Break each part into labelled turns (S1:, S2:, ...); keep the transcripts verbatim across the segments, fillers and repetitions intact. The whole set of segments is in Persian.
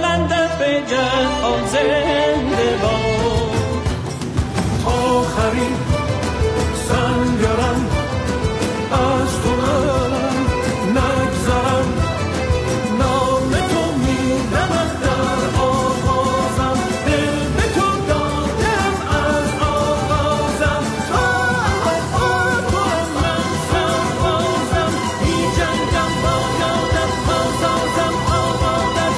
S1: خندت به جهان زنده باد. آخرین سنگرم از تو من نگذرم، نام تو میدمد در آغازم، دل به تو دادم از آغازم. آه آه تو من سربازم، بی جنگم با یادم آزادم آبادم.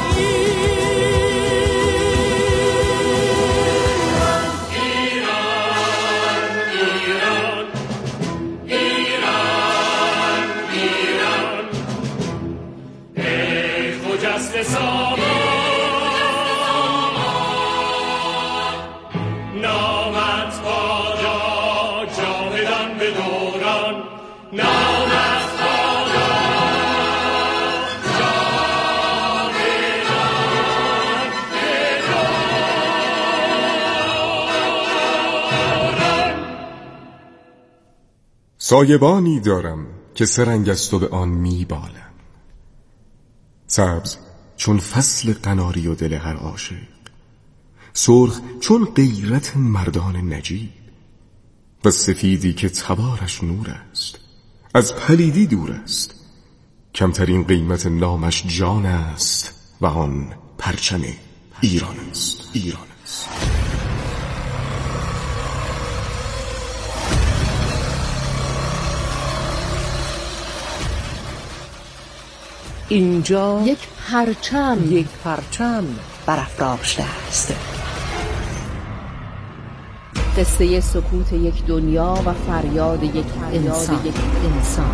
S2: سایبانی دارم که سرنگ است و به آن می بالم، سبز چون فصل قناری و دل هر عاشق، سرخ چون غیرت مردان نجیب، و سفیدی که تبارش نور است، از پلیدی دور است. کمترین قیمت نامش جان است و آن پرچم ایران است. ایران است.
S3: اینجا
S4: یک پرچم
S3: یک پرچم برافراشته است.
S4: قصه سکوت یک دنیا و فریاد یک انسان. یک انسان.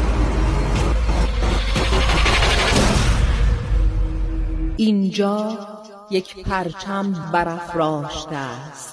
S4: اینجا یک پرچم برافراشته است.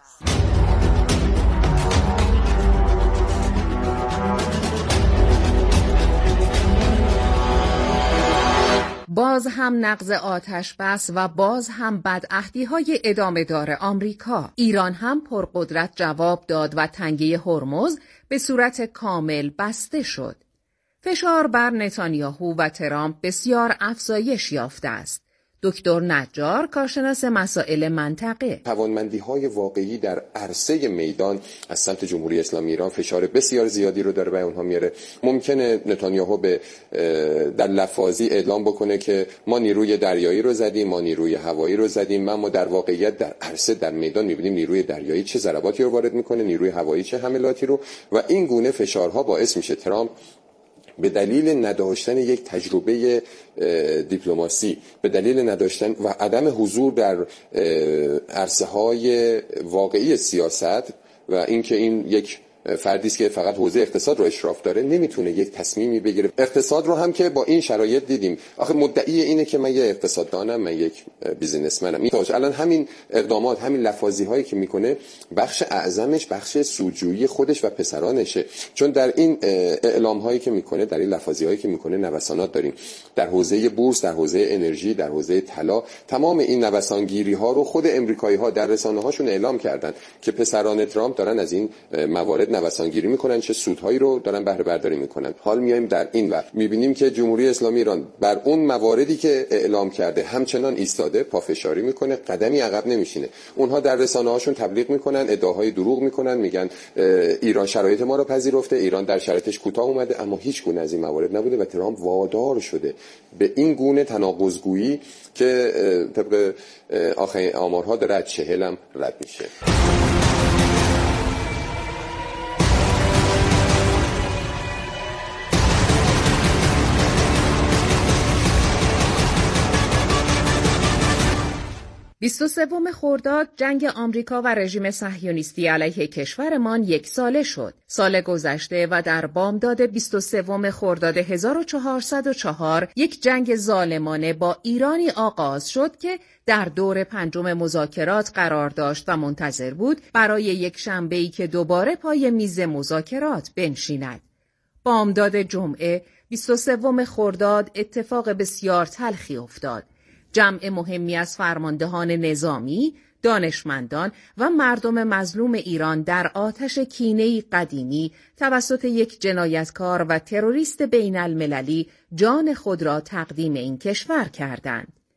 S4: باز هم نقض آتش بس و باز هم بدعهدی‌های ادامه دار آمریکا. ایران هم پرقدرت جواب داد و تنگه هرمز به صورت کامل بسته شد. فشار بر نتانیاهو و ترامپ بسیار افزایش یافته است. دکتر نجار، کارشناس مسائل منطقه:
S5: توانمندی‌های واقعی در عرصه میدان از سمت جمهوری اسلامی ایران فشار بسیار زیادی رو داره به اونها میاره. ممکنه نتانیاهو به در لفاظی اعلام بکنه که ما نیروی دریایی رو زدیم، ما نیروی هوایی رو زدیم، اما در واقعیت در عرصه در میدان می‌بینیم نیروی دریایی چه ضرباتی رو وارد می‌کنه، نیروی هوایی چه حملاتی رو، و این گونه فشارها باعث میشه ترامپ به دلیل نداشتن یک تجربه دیپلماسی، به دلیل نداشتن و عدم حضور در عرصه‌های واقعی سیاست و اینکه این یک فردی است که فقط حوزه اقتصاد رو اشراف داره، نمیتونه یک تصمیمی بگیره. اقتصاد رو هم که با این شرایط دیدیم. آخه مدعی اینه که من یک اقتصاددانم، من یک بیزینسمنم. این الان همین اقدامات، همین لفاظی هایی که میکنه، بخش اعظمش بخش سودجویی خودش و پسرانشه. چون در این اعلام هایی که میکنه، در این لفاظی هایی که میکنه، نوسانات داریم در حوزه بورس، در حوزه انرژی، در حوزه طلا. تمام این نوسانگیری ها رو خود امریکایی ها در رسانه هاشون اعلام کردن که پسران ترامپ دارن از این موارد نوسانگیری میکنن، چه سودهایی رو دارن بهره برداری میکنن. حال میایم در این ور میبینیم که جمهوری اسلامی ایران بر اون مواردی که اعلام کرده همچنان ایستاده، پافشاری میکنه، قدمی عقب نمیشینه. اونها در رسانه هاشون تبلیغ میکنن، ادعاهای دروغ میکنن، میگن ایران شرایط ما رو پذیرفته، ایران در شرایطش کوتاه اومده، اما هیچ گونه از این موارد نبوده و ترامپ وادار شده به این گونه تناقض‌گویی که طبق آخرین آمارها داره از چهل هم رد میشه.
S4: بیست و سوم خرداد جنگ آمریکا و رژیم صهیونیستی علیه کشورمان یک ساله شد. سال گذشته و در بامداد بیست و سوم خرداد هزار و چهارصد و چهار یک جنگ ظالمانه با ایرانی آغاز شد که در دور پنجم مذاکرات قرار داشت و منتظر بود برای یک شنبه‌ای که دوباره پای میز مذاکرات بنشیند. بامداد جمعه بیست و سوم خرداد اتفاق بسیار تلخی افتاد. جمع مهمی از فرماندهان نظامی، دانشمندان و مردم مظلوم ایران در آتش کینه‌ای قدیمی توسط یک جنایتکار و تروریست بین المللی جان خود را تقدیم این کشور کردند.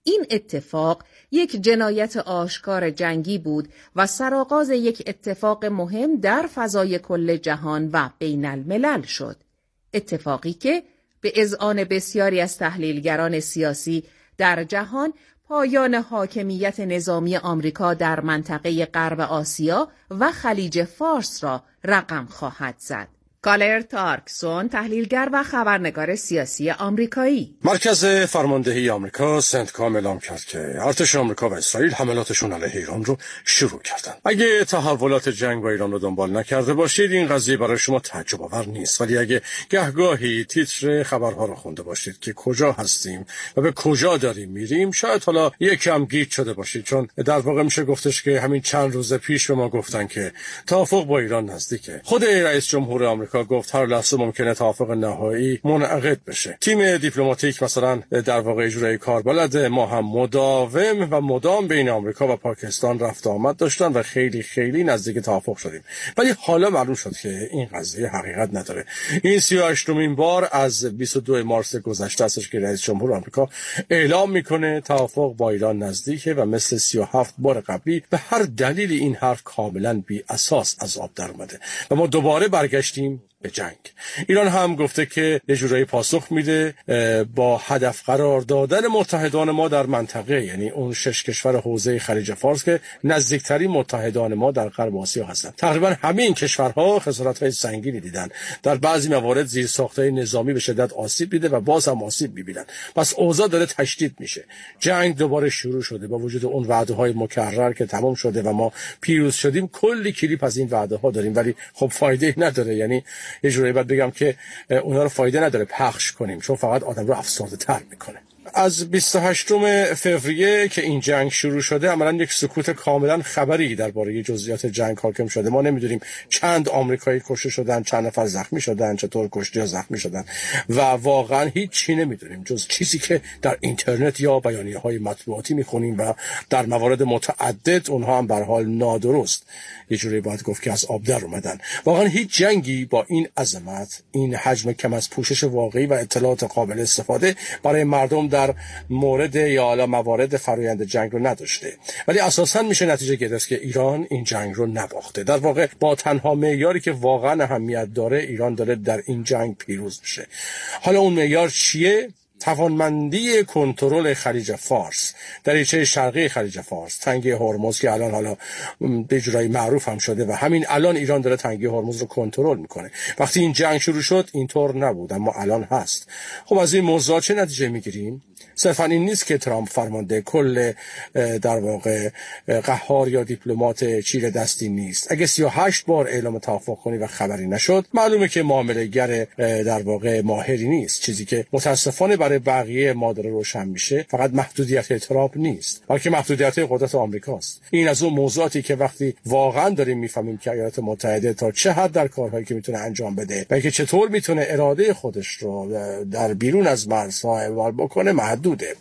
S4: این اتفاق یک جنایت آشکار جنگی بود و سرآغاز یک اتفاق مهم در فضای کل جهان و بین الملل شد. اتفاقی که به اذعان بسیاری از تحلیلگران سیاسی در جهان پایان حاکمیت نظامی آمریکا در منطقه غرب آسیا و خلیج فارس را رقم خواهد زد. کالر تارکسون، تحلیلگر و خبرنگار سیاسی آمریکایی:
S6: مرکز فرماندهی آمریکا سنتکام اعلام کرد که ارتش آمریکا و اسرائیل حملاتشون علیه ایران رو شروع کردن. اگه تحولات جنگ با ایران رو دنبال نکرده باشید این قضیه برای شما تعجب آور نیست، ولی اگه گهگاهی تیتر خبرها رو خونده باشید که کجا هستیم و به کجا داریم میریم، شاید حالا یکم گیج شده باشید، چون در واقع میشه گفتش که همین چند روز پیش به ما گفتن که توافق با ایران نزدیکه. خود رئیس جمهور آمریکا گفت هر لحظه ممکنه توافق نهایی منعقد بشه. تیم دیپلماتیک مثلا در واقع اجرای کاربلد ما هم مداوم و مدام بین آمریکا و پاکستان رفت آمد داشتن و خیلی خیلی نزدیک توافق شدیم. ولی حالا معلوم شد که این قضیه حقیقت نداره. این سی و هشتمین بار از بیست و دوم مارس گذشته است که رئیس جمهور آمریکا اعلام میکنه توافق با ایران نزدیکه و مثل سی و هفت بار قبلی به هر دلیلی این حرف کاملا بی اساس از آب در اومده و ما دوباره برگشتیم به جنگ. ایران هم گفته که یه جورایی پاسخ میده با هدف قرار دادن متحدان ما در منطقه، یعنی اون شش کشور حوزه خلیج فارس که نزدیکترین متحدان ما در غرب آسیا هستند. تقریبا همه این کشورها خسارت‌های سنگینی دیدن، در بعضی موارد زیرساخت‌های نظامی به شدت آسیب دیده و باز هم آسیب می‌بینن. پس اوضاع داره تشدید میشه. جنگ دوباره شروع شده با وجود اون وعده‌های مکرر که تمام شده و ما پیروز شدیم. کلی کلیپ از این وعده‌ها داریم ولی خب فایده نداره، یعنی یه جوری باید بگم که اونا رو فایده نداره پخش کنیم، چون فقط آدم رو افسرده تر میکنه. از بیست و هشتم فوریه که این جنگ شروع شده عملاً یک سکوت کاملا خبری درباره جزئیات جنگ حاکم شده. ما نمیدونیم چند آمریکایی کشته شدن، چند نفر زخمی شدن، چطور کشته یا زخمی شدن و واقعا هیچ چی نمیدونیم جز چیزی که در اینترنت یا بیانیه‌های مطبوعاتی میخونیم و در موارد متعدد اونها هم به هر حال نادرست یه جوری باید گفت که از آب در اومدن. واقعا هیچ جنگی با این عظمت، این حجم کم از پوشش واقعی و اطلاعات قابل استفاده برای مردم در مورد یا حالا موارد فرآیند جنگ رو نداشته. ولی اساساً میشه نتیجه گرفت که ایران این جنگ رو نباخته. در واقع با تنها معیاری که واقعا اهمیت داره ایران داره در این جنگ پیروز بشه. حالا اون معیار چیه؟ توانمندی کنترل خلیج فارس، دریچه شرقی خلیج فارس، تنگه هرمز که الان حالا به جورایی معروف هم شده و همین الان ایران داره تنگه هرمز رو کنترل میکنه. وقتی این جنگ شروع شد اینطور نبود اما الان هست. خب از این موضوع چه نتیجه میگیریم؟ صرفا این نیست که ترامپ فرمانده کل در واقع قهار یا دیپلمات چیره دستی نیست. اگه سی و هشت بار اعلام توافق کنی و خبری نشد معلومه که معامله‌گر در واقع ماهری نیست. چیزی که متاسفانه برای بقیه ما داره روشن میشه فقط محدودیت ترامپ نیست بلکه محدودیت قدرت آمریکاست. این از اون موضوعاتی که وقتی واقعا داریم میفهمیم که ایالات متحده تا چه حد در کارهایی که میتونه انجام بده و اینکه چطور میتونه اراده خودش رو در بیرون از مرزها اعمال بکنه محدوده.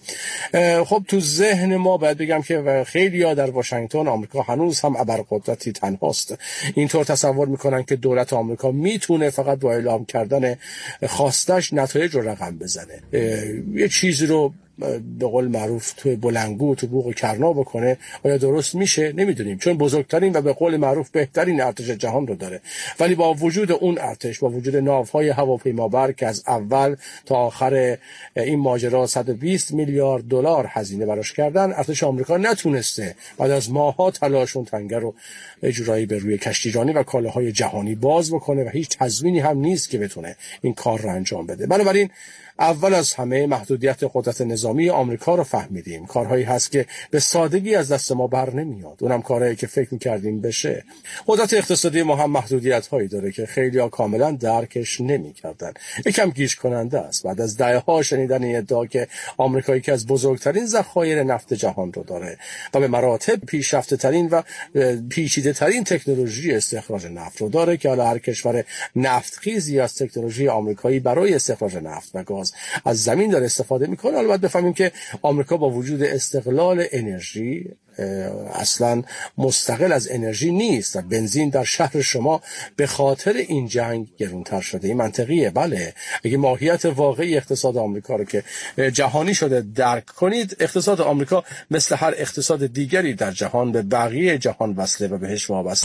S6: خب تو ذهن ما باید بگم که خیلی‌ها در واشنگتن آمریکا هنوز هم ابرقدرتی تنهاست. اینطور تصور میکنن که دولت آمریکا میتونه فقط با اعلام کردن خواستش نتایج رو رقم بزنه، یه چیزی رو به قول معروف تو بلنگو تو بوق کرنا بکنه. آیا درست میشه؟ نمیدونیم، چون بزرگترین و به قول معروف بهترین ارتش جهان رو داره. ولی با وجود اون ارتش، با وجود ناوهای هواپیمابر که از اول تا آخر این ماجرا صد و بیست میلیارد دلار هزینه براش کردن، ارتش آمریکا نتونسته بعد از ماه‌ها تلاشون تنگه رو اجرایی به روی کشتیرانی و کالاهای جهانی باز بکنه و هیچ تضمینی هم نیست که بتونه این کار رو انجام بده. بنابراین اول از همه محدودیت قدرت نظامی آمریکا رو فهمیدیم. کارهایی هست که به سادگی از دست ما بر نمیاد، اونم کارهایی که فکر می‌کردیم بشه. قدرت اقتصادی ما هم محدودیت‌هایی داره که خیلی‌ها کاملا درکش نمی‌کردن. یکم گیج کننده است بعد از دهه‌ها شنیدن این ادعا که آمریکایی که از بزرگترین ذخایر نفت جهان رو داره و به مراتب پیشرفته‌ترین و پیچیده‌ترین تکنولوژی استخراج نفت رو داره که حالا هر کشور نفتخیزی از تکنولوژی آمریکایی برای استخراج نفت و گاز از از زمین داره استفاده میکنه. حالا باید بفهمیم که آمریکا با وجود استقلال انرژی اصلا مستقل از انرژی نیست و بنزین در شهر شما به خاطر این جنگ گرونتر شده. این منطقیه. بله، اگه ماهیت واقعی اقتصاد آمریکا رو که جهانی شده درک کنید، اقتصاد آمریکا مثل هر اقتصاد دیگری در جهان به بقیه جهان وصله و بهش وابسته.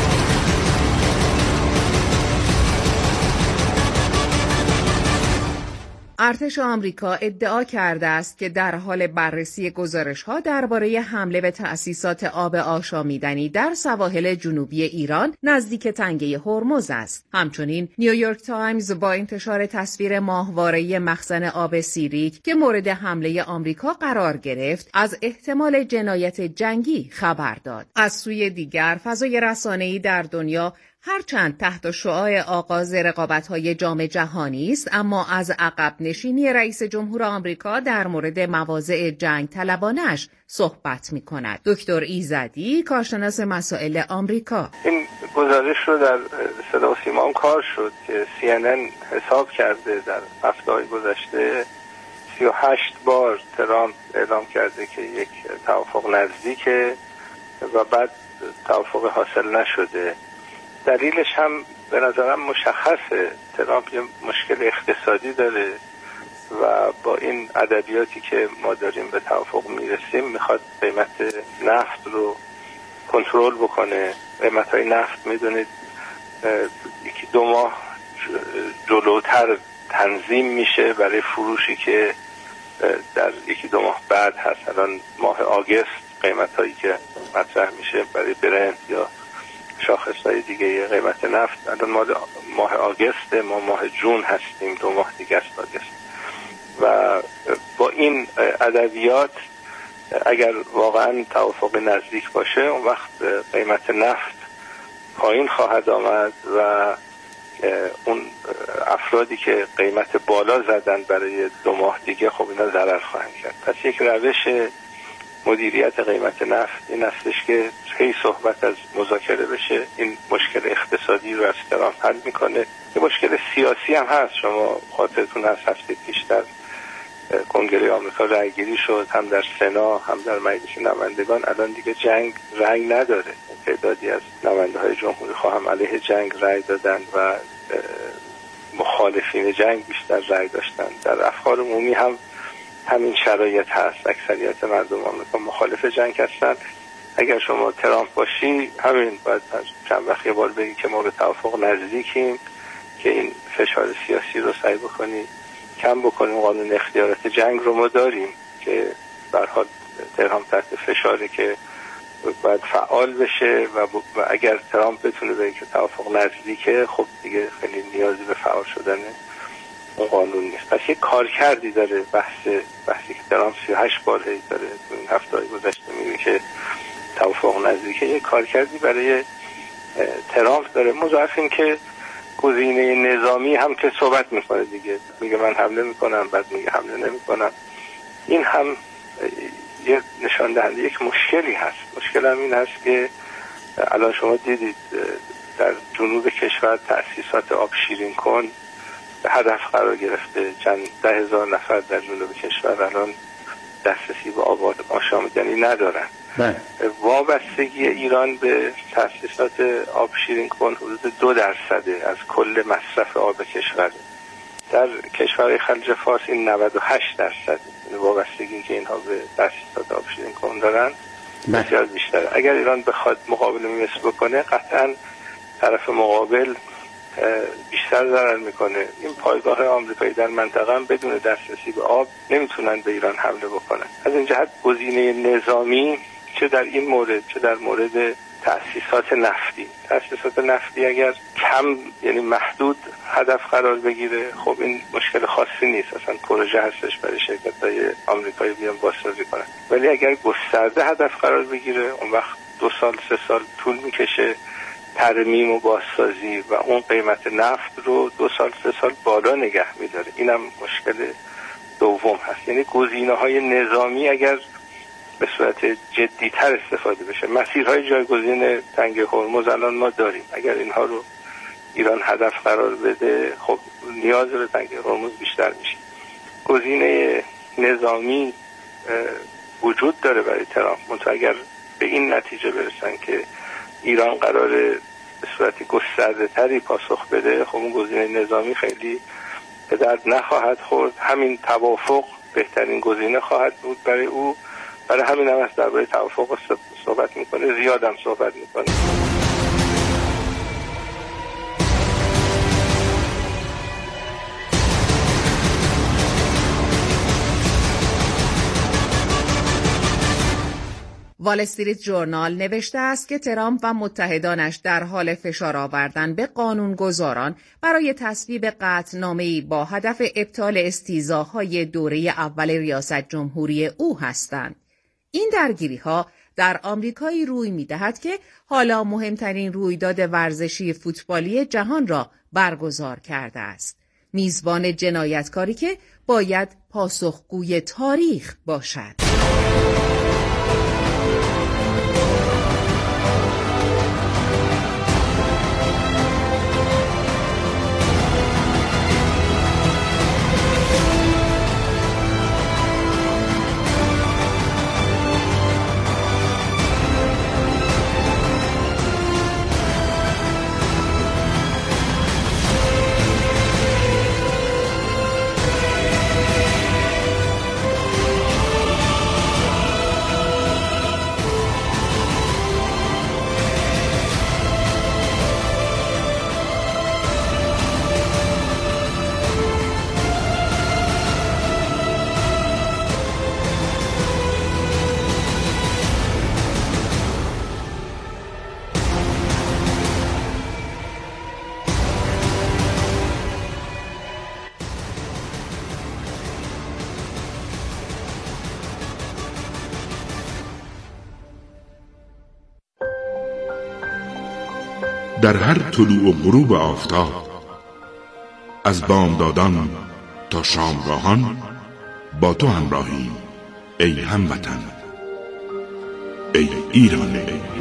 S4: ارتش آمریکا ادعا کرده است که در حال بررسی گزارش‌ها درباره حمله به تأسیسات آب آشامیدنی در سواحل جنوبی ایران نزدیک تنگه هرمز است. همچنین نیویورک تایمز با انتشار تصویر ماهواره‌ای مخزن آب سیریک که مورد حمله آمریکا قرار گرفت، از احتمال جنایت جنگی خبر داد. از سوی دیگر، فضای رسانه‌ای در دنیا هرچند تحت شعاع آغاز رقابت‌های جام جهانی است، اما از عقب نشینی رئیس جمهور آمریکا در مورد مواضع جنگ طلبانش صحبت می‌کند. دکتر ایزدی، کارشناس مسائل آمریکا:
S7: این گزارش رو در صدا و سیما هم کار شد که سی ان ان حساب کرده در هفته‌های گذشته سی و هشت بار ترامپ اعلام کرده که یک توافق نزدیکه و بعد توافق حاصل نشده. دلیلش هم به نظرم مشخصه. ترامپ یه مشکل اقتصادی داره و با این ادبیاتی که ما داریم به توافق میرسیم میخواد قیمت نفت رو کنترل بکنه. قیمت‌های نفت میدونید یکی دو ماه جلوتر تنظیم میشه برای فروشی که در یکی دو ماه بعد هست. الان ماه آگست قیمت‌هایی که مطرح میشه برای برنت یا شاخص‌های دیگه قیمت نفت الان ماه ماه آگست، ما ماه جون هستیم، دو ماه دیگه است آگست. و با این ادبیات اگر واقعا توافق نزدیک باشه، اون وقت قیمت نفت پایین خواهد آمد و اون افرادی که قیمت بالا زدن برای دو ماه دیگه خب اینا ضرر خواهند کرد. پس یک روش مدیریت قیمت نفت این هستش که هی صحبت از مذاکره بشه. این مشکل اقتصادی رو از ترامپ حل میکنه. یه مشکل سیاسی هم هست. شما خاطرتون هست هفته پیش در کنگره آمریکا رأیگیری شد، هم در سنا هم در مجلس نمایندگان. الان دیگه جنگ رنگ نداره. تعدادی از نماینده‌های جمهوری خواه هم علیه جنگ رأی دادن و مخالفین جنگ بیشتر رأی داشتن. در افکار عمومی هم همین شرایط هست. اکثریت مردم آمریکا مخالف جنگ هستن. اگر شما ترامپ باشی همین باید چند وقت یه بار بگی که ما به توافق نزدیکیم، که این فشار سیاسی رو سعی بکنی کم بکنیم. قانون اختیارات جنگ رو ما داریم که به هر حال ترامپ تحت فشاره که باید فعال بشه و, و اگر ترامپ بتونه بگه که توافق نزدیکه، خب دیگه خیلی نیازی به فعال شدن اون قانون نیست. پس یک کارکردی داره بحث بحثی که ترامپ سی و هشت بار هی داره تو این هفته‌های گذشته میگه که توافق نزدیکه. یک کارکردی برای ترامپ داره. مضاعف این که گزینه نظامی هم که صحبت میکنه دیگه، میگه من حمله میکنم، بعد میگه حمله نمیکنم. این هم یه نشان دهنده یک مشکلی هست. مشکل هم این هست که الان شما دیدید در جنوب کشور تأسیسات آب شیرین کن به هدف قرار گرفته. چند ده هزار نفر در جنوب کشور الان دسترسی به آب آشامیدنی ندارن.
S8: بله.
S7: وابستگی ایران به تأسیسات آب شیرین کن حدود دو درصده از کل مصرف آب کشور. در کشورهای خلیج فارس این نود و هشت درصد وابستگی که اینها به تأسیسات آب شیرین کن دارن بسیار بیشتره. اگر ایران بخواد مقابله مثل بکنه، قطعا طرف مقابل بیشتر ضرر میکنه. این پایگاه آمریکایی در منطقه هم بدون دسترسی به آب نمیتونن به ایران حمله بکنن. از این جهت گزینه نظامی چه در این مورد چه در مورد تأسیسات نفتی تأسیسات نفتی اگر کم یعنی محدود هدف قرار بگیره، خب این مشکل خاصی نیست. اصلا پروژه هستش برای شرکت‌های آمریکایی بیان بازسازی کنن. ولی اگر گسترده هدف قرار بگیره، اون وقت دو سال سه سال طول میکشه ترمیم و بازسازی و اون قیمت نفت رو دو سال سه سال بالا نگه میداره. اینم مشکل دوم هست. یعنی گزینه‌های نظامی اگر به صورت جدی‌تر استفاده بشه، مسیرهای جایگزین تنگه هرمز الان ما داریم. اگر اینها رو ایران هدف قرار بده، خب نیاز به تنگه هرمز بیشتر میشه. گزینه نظامی وجود داره برای ترامپ. منتها اگر به این نتیجه برسن که ایران قراره به صورت گسترده تری پاسخ بده، خب اون گزینه نظامی خیلی به درد نخواهد خورد. همین توافق بهترین گزینه خواهد بود برای او. برای همین هم از درباره توافق صحبت میکنه، زیاد هم صحبت میکنه.
S4: وال استریت ژورنال نوشته است که ترامپ و متحدانش در حال فشار آوردن به قانونگذاران برای تصویب قطعنامه‌ای با هدف ابطال استیضاح‌های دوره اول ریاست جمهوری او هستند. این درگیری‌ها در آمریکایی روی می‌دهد که حالا مهمترین رویداد ورزشی فوتبالی جهان را برگزار کرده است. میزبان جنایتکاری که باید پاسخگوی تاریخ باشد.
S8: در هر طلوع و غروب آفتاب، از بامدادان تا شامگاهان با تو همراهیم ای هموطن، ای ایران.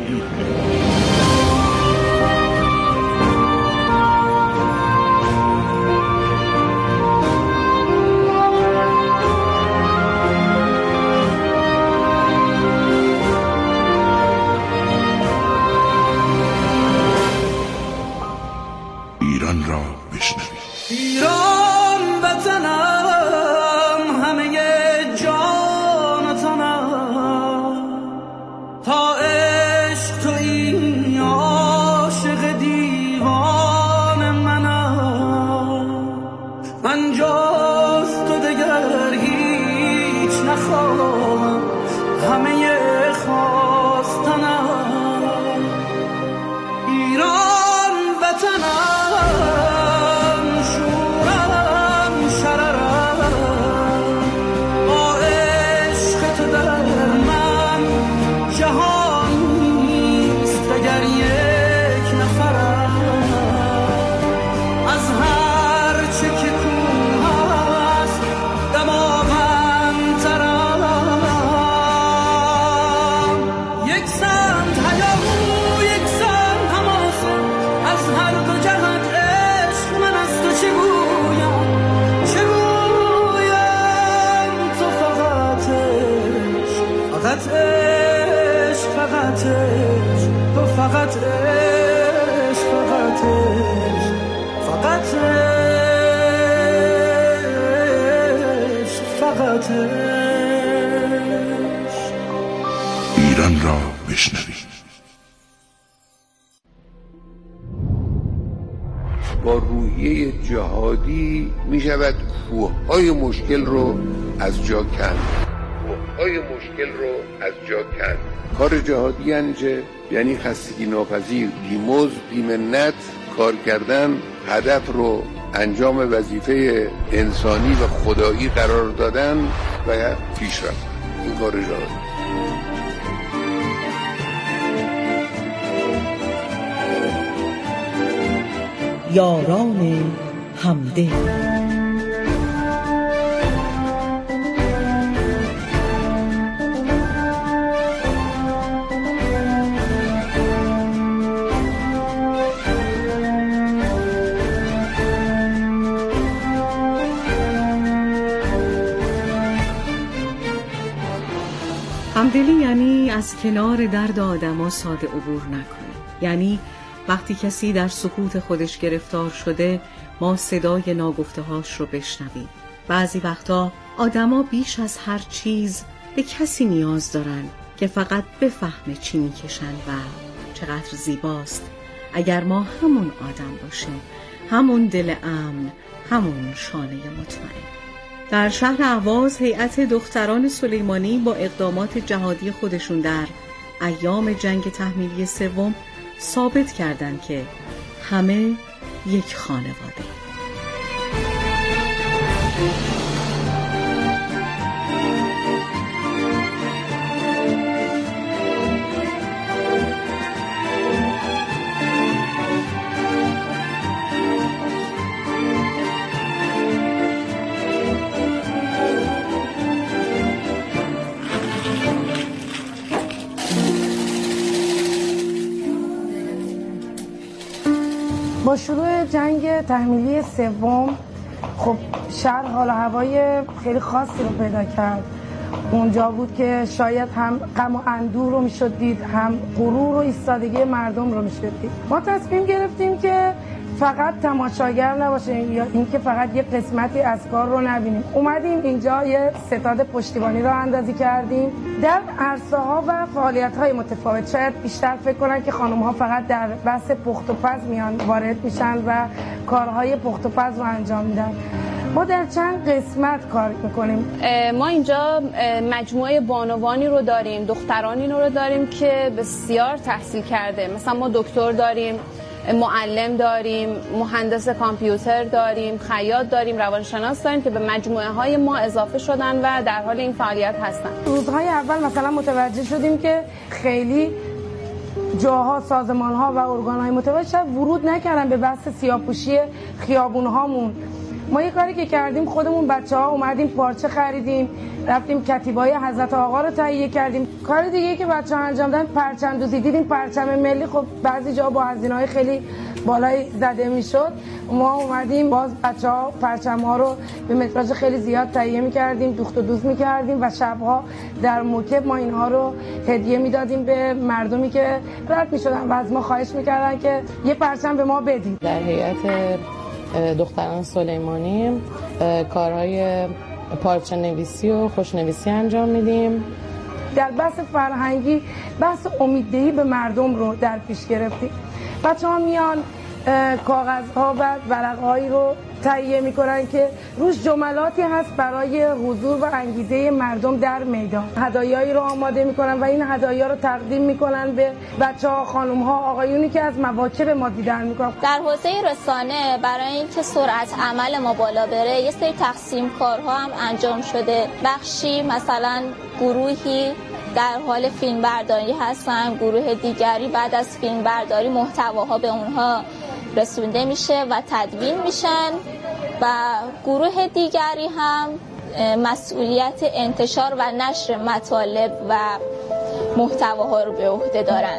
S8: ایران را بشنوید.
S1: ایران وطنم، همه جان و تنم، تا عشق تویی عاشق دیوان منم. من جز تو دگر هیچ نخواهم، همه خواستنم. ایران وطنم، فقط عشق، فقط عشق، فقط عشق، فقط عشق.
S8: ایران را بشنوید.
S9: با روحیه جهادی می شود کوههای مشکل رو از جا کند. کوههای مشکل رو از جا کند. کار جهادی انجه یعنی خستگی ناپذیر، بی‌مزد بی‌منت کار کردن، هدف رو انجام وظیفه انسانی و خدایی قرار دادن و پیشرفت. این کار جهادی.
S3: یاران همدل.
S10: یعنی از کنار درد آدما ساده عبور نکنیم. یعنی وقتی کسی در سکوت خودش گرفتار شده ما صدای ناگفته‌هاش رو بشنویم. بعضی وقتا آدما بیش از هر چیز به کسی نیاز دارن که فقط بفهمه چی میکشن و چقدر زیباست اگر ما همون آدم باشیم، همون دل امن، همون شانه مطمئن. در شهر اهواز هیئت دختران سلیمانی با اقدامات جهادی خودشون در ایام جنگ تحمیلی سوم ثابت کردند که همه یک خانواده.
S11: با شروع جنگ تحمیلی سوم خب شهر حال و هوای خیلی خاصی رو پیدا کرد. اونجا بود که شاید هم غم و اندوه رو میشد دید، هم غرور و ایستادگی مردم رو میشد دید. ما تصمیم گرفتیم که فقط تماشاگر نباشیم یا اینکه فقط یه قسمتی از کار رو نبینیم. اومدیم اینجا یه ستاد پشتیبانی رو اندازی کردیم در عرصه ها و فعالیت های متفاوت. شاید بیشتر فکر کنن که خانم ها فقط در بحث پخت و پز میان وارد میشن و کارهای پخت و پز رو انجام میدن. ما در چند قسمت کار میکنیم.
S12: ما اینجا مجموعه بانوانی رو داریم، دخترانی رو داریم که بسیار تحصیل کرده. مثلا ما دکتر داریم، معلم داریم، مهندس کامپیوتر داریم، خیاط داریم، روانشناس داریم که به مجموعه های ما اضافه شدن و در حال این فعالیت هستن.
S11: روزهای اول مثلا متوجه شدیم که خیلی جاها، سازمان‌ها و ارگان‌های متوجه ورود نکردن به بحث سیاه‌پوشی خیابون‌هامون. ما یه کاری که کردیم، خودمون بچه‌ها اومدیم پارچه خریدیم، رفتیم کتیبای حضرت آقا رو تهیه کردیم. کار دیگه که بچه‌ها انجام دادن پرچم دوزی. دیدیم پرچم ملی خب بعضی جا با هزینه‌های خیلی بالایی زده میشد. ما اومدیم باز بچه‌ها پرچم‌ها رو به متراژ خیلی زیاد تهیه می‌کردیم، دوخت و دوز می‌کردیم و شب‌ها در موکب ما اینها رو هدیه میدادیم به مردمی که رد می‌شدن و از ما خواهش می‌کردن که یه پرچم به ما بدید.
S13: در هیئت دختران سلیمانی کارهای پارچه نویسی و خوشنویسی انجام میدیم.
S11: در بحث فرهنگی بحث امیددهی به مردم رو در پیش گرفتیم. بچه ها میان کاغذها و ورقهایی رو تهیه میکنن که روش جملاتی هست برای حضور و انگیزه مردم در میدان. هدایایی رو آماده میکنن و این هدایا رو تقدیم میکنن به بچه ها، خانم ها، آقایونی که از مواکب ما دیدن میکنن.
S14: در حوزه رسانه برای اینکه سرعت عمل ما بالا بره یه سری تقسیم کارها هم انجام شده. بخشی مثلا گروهی در حال فیلم برداری هستن، گروه دیگری بعد از فیلم برداری محتواها به اونها رسونده میشه و تدوین میشن و گروه دیگری هم مسئولیت انتشار و نشر مطالب و محتواها رو به عهده دارن.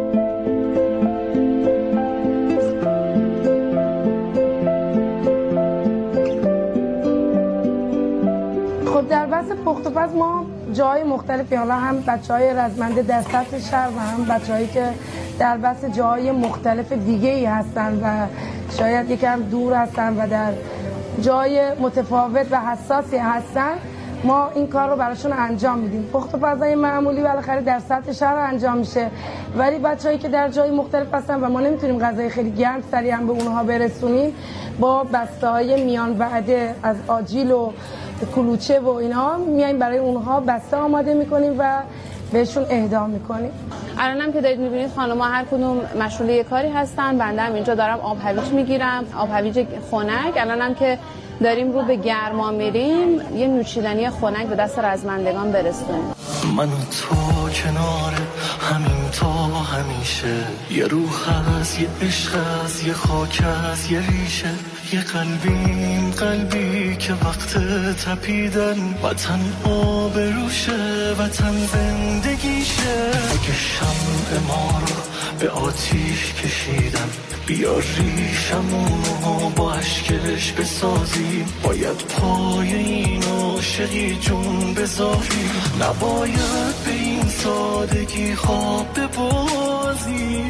S11: خب در بحث پخت و پز ما جای مختلفی، حالا هم بچهای رزمنده در سطح شهر و هم بچه‌هایی که در بحث جای مختلف دیگه‌ای هستن و شاید یکم دور هستن و در جای متفاوت و حساسی هستن، ما این کار رو براشون انجام میدیم. پخت و پزای معمولی بالاخره در سطح شهر انجام میشه، ولی بچه‌هایی که در جای مختلف هستن و ما نمیتونیم غذای خیلی گرم سریعا به اونها برسونیم، با بسته‌های میان وعده از آجیل و کلوچه و اینا میایم برای اونها بسته آماده میکنیم و بهشون اهدا میکنیم.
S12: الانم که دارید میبینید خانم‌ها هر کدوم مشغول یه کاری هستن. بنده هم اینجا دارم آب هویج میگیرم، آب هویج خنک. الانم که داریم رو به گرما میریم یه نوشیدنی خنک به دست رزمندگان برسونیم.
S15: من و تو کنار همین تا همیشه، یه روح هست، یه عشق هست، یه خاک هست، یه ریشه، یه قلبیم قلبی که وقت تپیدن وطن آبروشه، وطن زندگیشه. اگه شمع ما رو به آتیش کشیدن بیا ریشمونو با اشکش بسازی، باید پای این عاشقی جون بذاری، نباید به این سادگی خواب ببازی.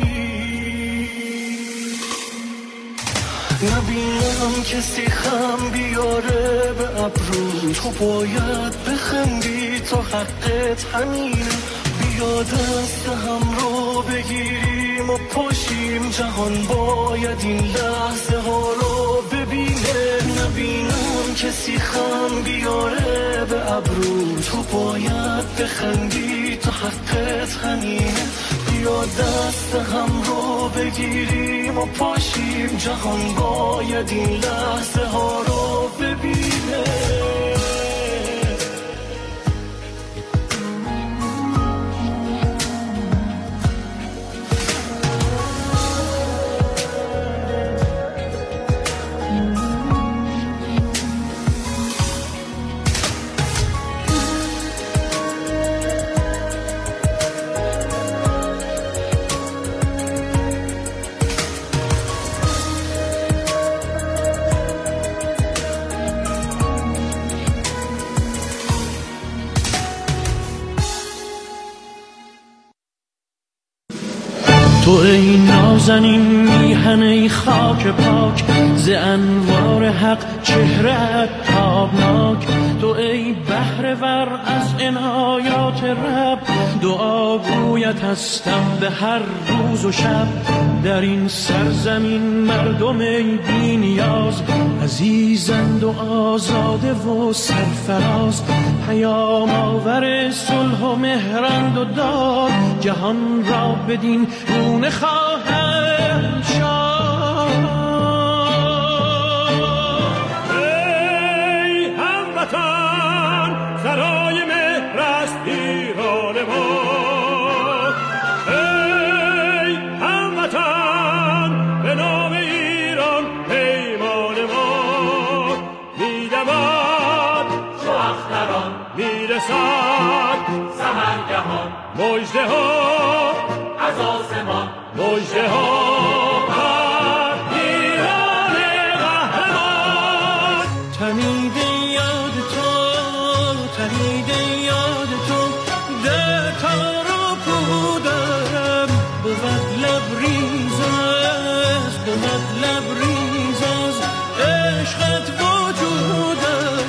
S15: نبینم کسی خم بیاره به ابرو، تو باید بخندی تا حقت همینه. بیا دست هم رو بگیریم و پاشیم، جهان باید این لحظه ها رو ببینه. نبینم کسی خم بیاره به ابرو، تو باید بخندی تا حقت همینه. بیا دست هم رو بگیریم و پاشیم، جهان باید این لحظه ها رو ببینه.
S16: تو ای نازنین میهن ای خاک پاک، ز انوار حق چهره‌ات تابناک. تو ای بهره ور از عنایات رب، دعاگویت هستم به هر روز و شب. در این سرزمین مردم ای بی نیاز، عزیزند و آزاده و سرفراز. پیام آور صلح و مهرند و داد، جهان را بدین گونه خواهد شاد.
S17: ای هموطن سرای مهر است ایران ما، ای هموطن به نام ایران پیمان ما. میدمد چو اختران میرسد سحرگهان، مژده ها از آسمان، مژده ها بر ایران قهرمان.
S16: تنید یاد تو، تنید یاد تو، ده تارو پودم بود لبریز است، بود لبریز است عشقت وجودم.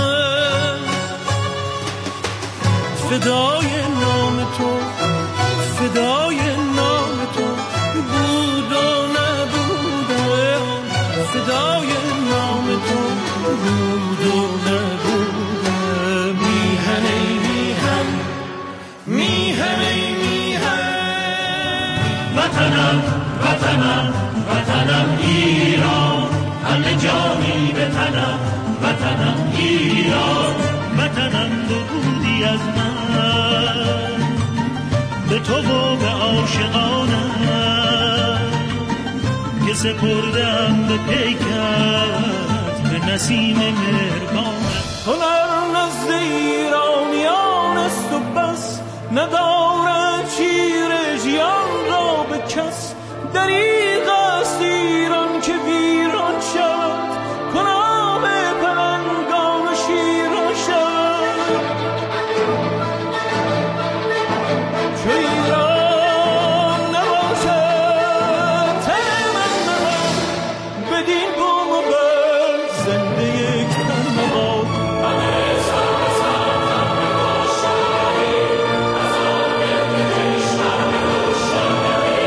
S16: فدای نام تو، فدای نام تو بود و نبودم، فدای نام تو بود و نبودم. میهن ای میهن، میهن ای میهن،
S17: وطنم وطنم وطنم ایران، همه جانی به تنم وطنم ایران. وطنم بودی از من به تو و به عاشقانم، که سپردم به پیکت به نسیم مهربانم.
S16: هنر نزد ایرانیان است و بس، ندارد شیر ژیان را به کس. دریغ است ایران که ویران شد، کنام پلنگان شیران شد. چو ایران نباشد تن من نباد، بدین بوم و بر زنده یک تن نباد. همه سر به سر زن به باشایی، از آن گرد کشور به روشنایی.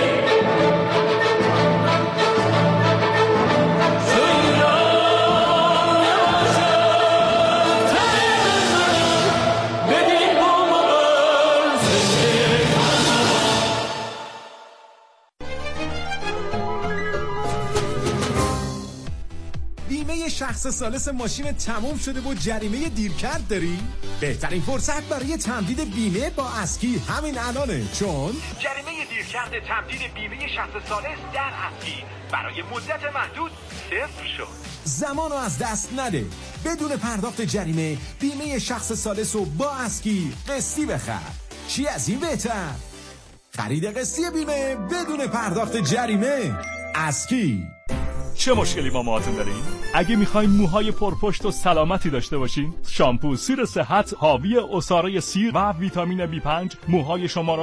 S16: چو ایران نباشد تن من، بدین بوم و بر زنده یک تن نباد.
S18: بیمه شخص ثالث ماشین تموم شده و جریمه دیرکرد داری؟ بهترین فرصت برای تمدید بیمه با اسکی همین الانه، چون
S19: جریمه دیرکرد تمدید بیمه شخص ثالث در اسکی برای مدت محدود صفر شد.
S18: زمانو از دست نده. بدون پرداخت جریمه بیمه شخص ثالث رو با اسکی قسطی بخر. چی از این بهتر؟ خرید قسطی بیمه بدون پرداخت جریمه. اسکی.
S20: چه مشکلی با موهاتون دارین؟ اگه میخواین موهای پرپشت و سلامتی داشته باشین، شامپو سیر صحت حاوی عصاره سیر و ویتامین بی پنج موهای شما را